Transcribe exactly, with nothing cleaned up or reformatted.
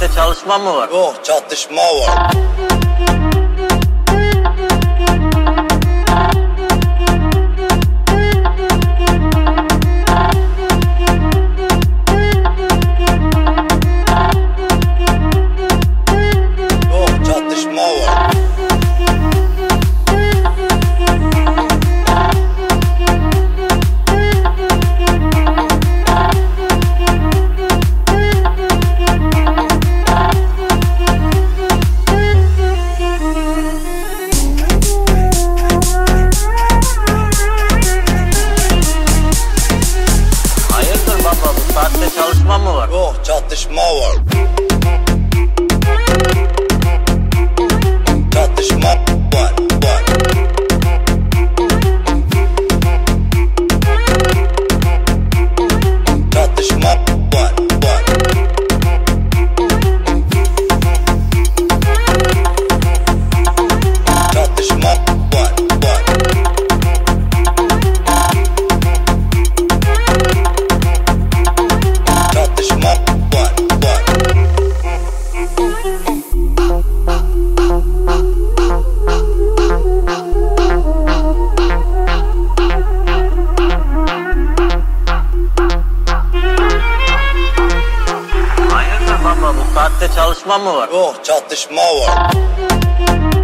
saatte çalışma mı var? Yok, çatışma var. Yok, çatışma var. Saatte çalışma mı var? Yok, çatışma var. Çatışma var, var. Çatışma var, var. Çatışma var, var. Çatışma var, var. Hayırdır baba, bu saatte çalışma mı var? Yok, çatışma var.